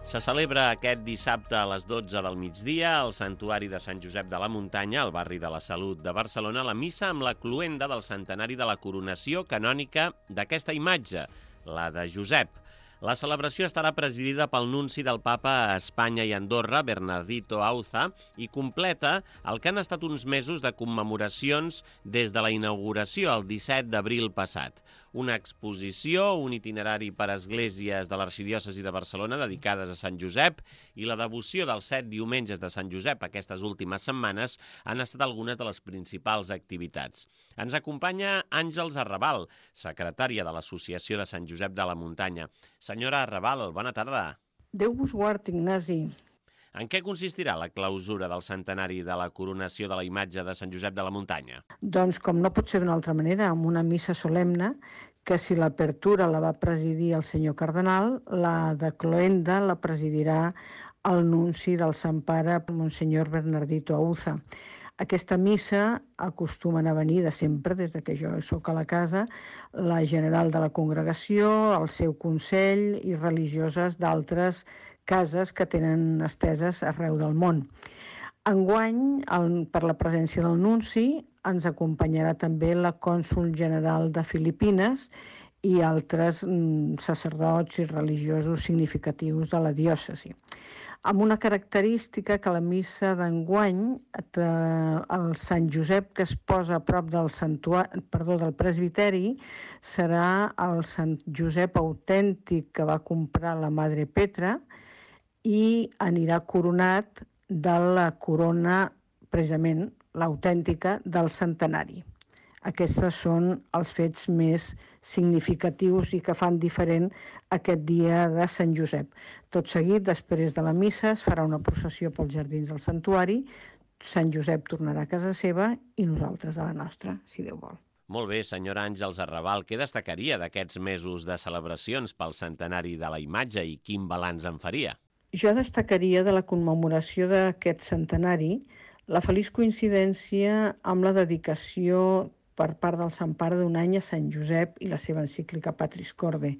Se celebra aquest dissabte a les 12 del migdia al Santuari de Sant Josep de la Muntanya, al barri de la Salut de Barcelona, la missa amb la cloenda del centenari de la coronació canònica d'aquesta imatge, la de Josep. La celebració estarà presidida pel nunci del Papa a Espanya i Andorra, Bernardito Auza, i completa el que han estat uns mesos de commemoracions des de la inauguració el 17 d'abril passat. Una exposició, un itinerari per esglésies de l'Arxidiòcesi de Barcelona dedicades a Sant Josep i la devoció dels 7 diumenges de Sant Josep aquestes últimes setmanes han estat algunes de les principals activitats. Ens acompanya Àngels Arrabal, secretària de l'Associació de Sant Josep de la Muntanya. Senyora Arrabal, bona tarda. Déu vos guard, Ignasi. En què consistirà la clausura del centenari de la coronació de la imatge de Sant Josep de la Muntanya? Doncs, com no pot ser d'una altra manera, amb una missa solemne, que si l'apertura la va presidir el senyor cardenal, la de cloenda la presidirà el nunci del Sant Pare, Monsenyor Bernardito Auza. Aquesta missa acostumen a venir de sempre, des que jo soc a la casa, la general de la congregació, el seu consell i religioses d'altres cases que tenen esteses arreu del món. Enguany, per la presència del nunci, ens acompanyarà també la cònsol general de Filipines i altres sacerdots i religiosos significatius de la diòcesi. Amb una característica que la missa d'enguany, el Sant Josep que es posa a prop del presbiteri, serà el Sant Josep autèntic que va comprar la Madre Petra i anirà coronat de la corona, precisament l'autèntica, del centenari. Aquests són els fets més significatius i que fan diferent aquest dia de Sant Josep. Tot seguit, després de la missa, es farà una processió pels jardins del santuari, Sant Josep tornarà a casa seva i nosaltres a la nostra, si Déu vol. Molt bé, senyora Àngels Arrabal, què destacaria d'aquests mesos de celebracions pel centenari de la imatge i quin balanç en faria? Jo destacaria de la commemoració d'aquest centenari la feliç coincidència amb la dedicació per part del Sant Pare d'un any a Sant Josep i la seva encíclica Patris Corde.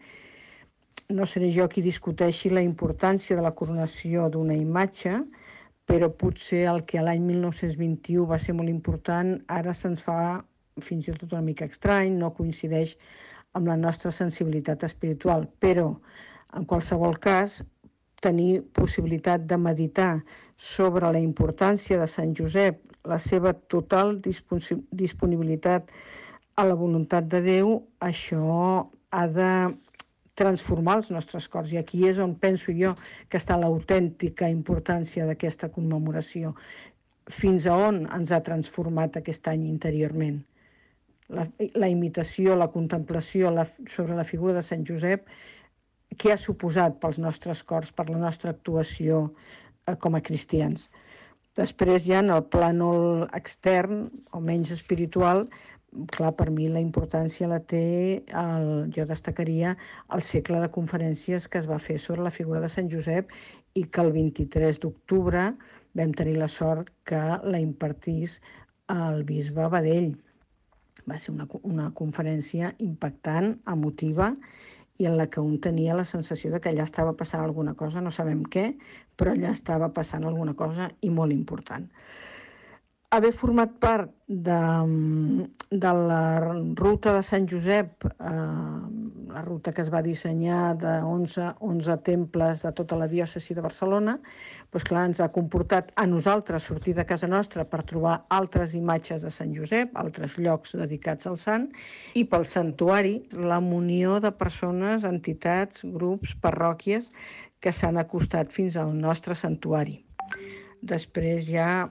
No seré jo qui discuteixi la importància de la coronació d'una imatge, però potser el que l'any 1921 va ser molt important, ara se'ns fa fins i tot una mica estrany, no coincideix amb la nostra sensibilitat espiritual, però en qualsevol cas tenir possibilitat de meditar sobre la importància de Sant Josep, la seva total disponibilitat a la voluntat de Déu, això ha de transformar els nostres cors. I aquí és on penso jo que està l'autèntica importància d'aquesta commemoració. Fins a on ens ha transformat aquest any interiorment? La imitació, la contemplació sobre la figura de Sant Josep, què ha suposat pels nostres cors, per la nostra actuació com a cristians. Després ja en el plànol extern, o menys espiritual, clar, per mi la importància la té, jo destacaria el cicle de conferències que es va fer sobre la figura de Sant Josep i que el 23 d'octubre vam tenir la sort que la impartís el bisbe Badell. Va ser una conferència impactant, emotiva, i en la que un tenia la sensació de que allà estava passant alguna cosa, no sabem què, però allà estava passant alguna cosa i molt important. Haver format part de la ruta de Sant Josep, la ruta que es va dissenyar de 11 temples de tota la diòcesi de Barcelona, doncs clar, ens ha comportat a nosaltres sortir de casa nostra per trobar altres imatges de Sant Josep, altres llocs dedicats al sant, i pel santuari, la munió de persones, entitats, grups, parròquies que s'han acostat fins al nostre santuari. Després hi ha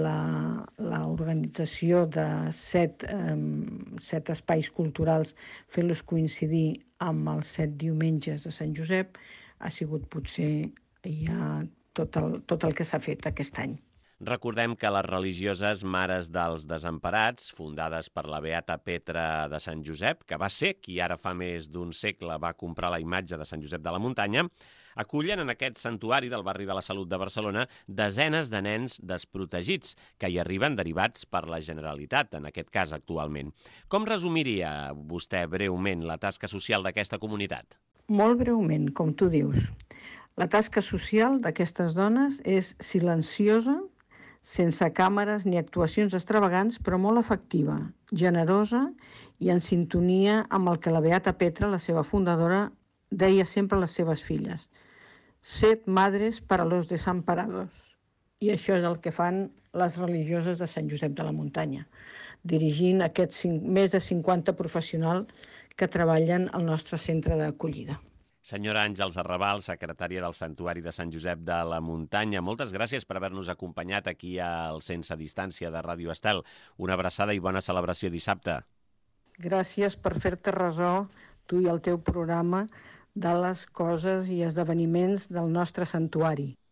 l'organització de 7 espais culturals, fent-los coincidir amb els 7 diumenges de Sant Josep, ha sigut potser ja tot el que s'ha fet aquest any. Recordem que les religioses Mares dels Desemparats, fundades per la beata Petra de Sant Josep, que va ser qui ara fa més d'un segle va comprar la imatge de Sant Josep de la Muntanya, acullen en aquest santuari del barri de la Salut de Barcelona desenes de nens desprotegits que hi arriben derivats per la Generalitat, en aquest cas actualment. Com resumiria vostè breument la tasca social d'aquesta comunitat? Molt breument, com tu dius. La tasca social d'aquestes dones és silenciosa, sense càmeres ni actuacions extravagants, però molt efectiva, generosa i en sintonia amb el que la Beata Petra, la seva fundadora, deia sempre a les seves filles: «Sed madres para los desamparados». I això és el que fan les religioses de Sant Josep de la Muntanya, dirigint aquests més de 50 professionals que treballen al nostre centre d'acollida. Senyora Àngels Arrabal, secretària del Santuari de Sant Josep de la Muntanya, moltes gràcies per haver-nos acompanyat aquí al Sense Distància de Ràdio Estel. Una abraçada i bona celebració dissabte. Gràcies per fer-te ressò, tu i el teu programa, de les coses i esdeveniments del nostre santuari.